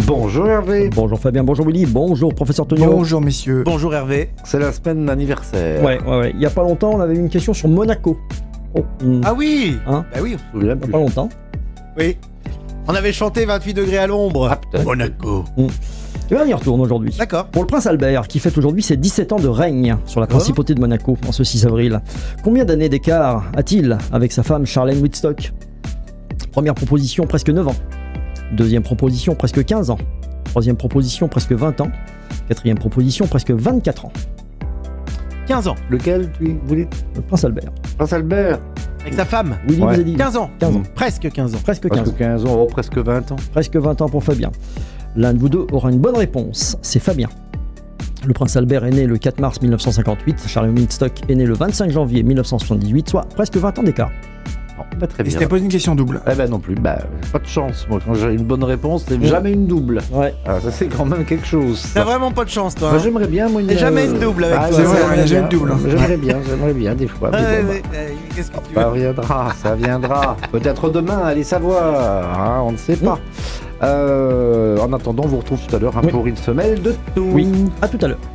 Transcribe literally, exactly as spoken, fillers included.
Bonjour Hervé. Bonjour Fabien, bonjour Willy, bonjour professeur Tonio. Bonjour messieurs. Bonjour Hervé. C'est la semaine d'anniversaire. Ouais, ouais, ouais. Il y a pas longtemps, on avait une question sur Monaco. Oh, on... Ah oui. Hein Bah oui. Je me souviens Il y a plus. pas longtemps. Oui. On avait chanté vingt-huit degrés à l'ombre. Ah, peut-être. Monaco. Et bien, on y retourne aujourd'hui. D'accord. Pour le prince Albert, qui fête aujourd'hui ses dix-sept ans de règne sur la principauté de Monaco, en ce six avril, combien d'années d'écart a-t-il avec sa femme Charlène Wittstock? Première proposition, presque neuf ans. Deuxième proposition, presque quinze ans. Troisième proposition, presque vingt ans. Quatrième proposition, presque vingt-quatre ans. quinze ans. Lequel tu voulais? Le prince Albert. Prince Albert. Avec sa femme. Willy Ouais. vous a dit quinze ans. quinze ans. Presque quinze ans. Presque quinze ans. Presque quinze ans, oh, presque vingt ans. Presque vingt ans pour Fabien. L'un de vous deux aura une bonne réponse, c'est Fabien. Le prince Albert est né le quatre mars mille neuf cent cinquante-huit, Charlène Wittstock est né le vingt-cinq janvier mille neuf cent soixante-dix-huit, soit presque vingt ans d'écart. Bon, bah, très Et bien. c'était pas une question double. Eh ben non plus, bah j'ai pas de chance. Moi quand j'ai une bonne réponse, c'est jamais une double. Ouais. Ah, ça c'est quand même quelque chose. T'as ça. vraiment pas de chance toi. Moi hein. j'aimerais bien moi une. Et jamais une double avec Ah, toi. C'est vrai, j'aimerais il y a jamais bien. de double, hein. J'aimerais bien, j'aimerais bien des fois. mais Ouais, bon, ouais, ouais, Qu'est-ce que tu Ça veux viendra, ça viendra. Peut-être demain, allez savoir, hein, on ne sait pas. Euh, en attendant, on vous retrouve tout à l'heure hein, Oui. pour une semelle de tout. Oui, à tout à l'heure.